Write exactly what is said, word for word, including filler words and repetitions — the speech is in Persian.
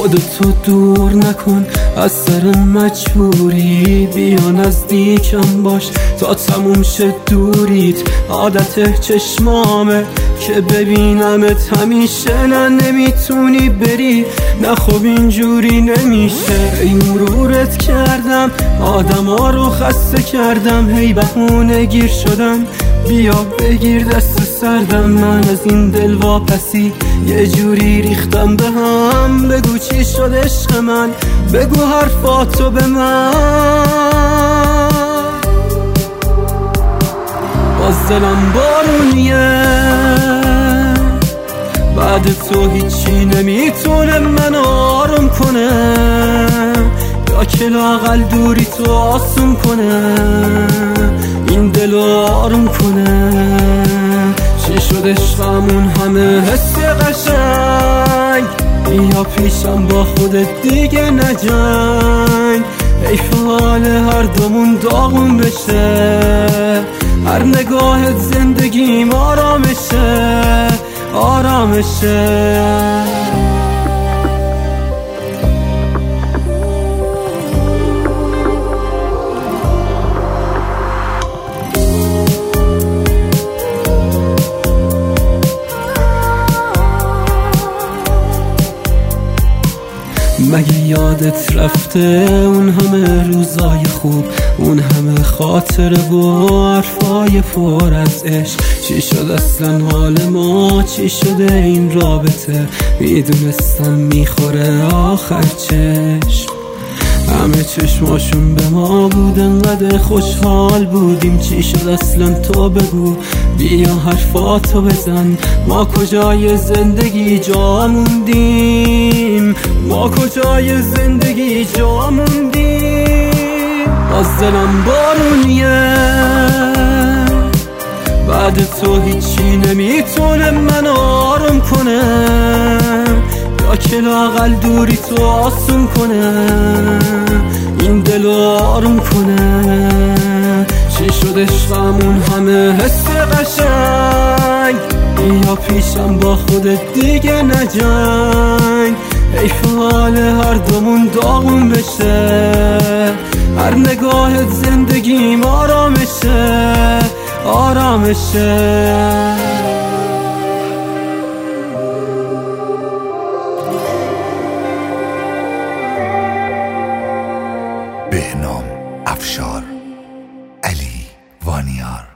خودتو دور نکن از سر مجبوری، بیا نزدیکم باش تا تموم شه دوریت. عادت چشمامه که ببینمت همیشه، نه نمیتونی بری، نه خب اینجوری نمیشه. ای مرورت کردم آدم ها رو خسته کردم، هی بهونه گیر شدم بیا بگیر دست سردم. من از این دل واپسی یه جوری ریختم به هم، بگو چی شد عشق من، بگو حرفاتو به من. باز دلم بارونیه بعد تو هیچی نمیتونه من آروم کنه، یا که لااقل دوری تو آسون کنه، این دلو آروم کنه. چی شد عشقمون همه حس قشنگ، بیا پیشم با خودت دیگه نجنگ. حیف حال هر دومون داغون بشه، هر نگاهت زندگیم آرامشه آرامشه. مگه یادت رفته اون همه روزای خوب، اون همه خاطره و حرفای پر از عشق؟ چی شد اصلا حال ما، چی شده این رابطه؟ میدونستم میخوره آخر چشم، همه چشماشون به ما بود، انقدر خوشحال بودیم. چی شد اصلا تو بگو، بیا حرفاتو بزن. ما کجای زندگی جا موندیم، ما کجای زندگی جا موندیم. باز دلم بارونیه بعد تو هیچی نمیتونه من آروم کنه، یا که لااقل دوری تو آسون کنه، این دلو آروم کنه. چی شد عشقمون همه حس قشنگ، بیا پیشم با خودت دیگه نجنگ. حیف حال هر دومون داغون بشه، هر نگاهت زندگیم آرامشه آرامشه. بهنام افشار، علی وانیار.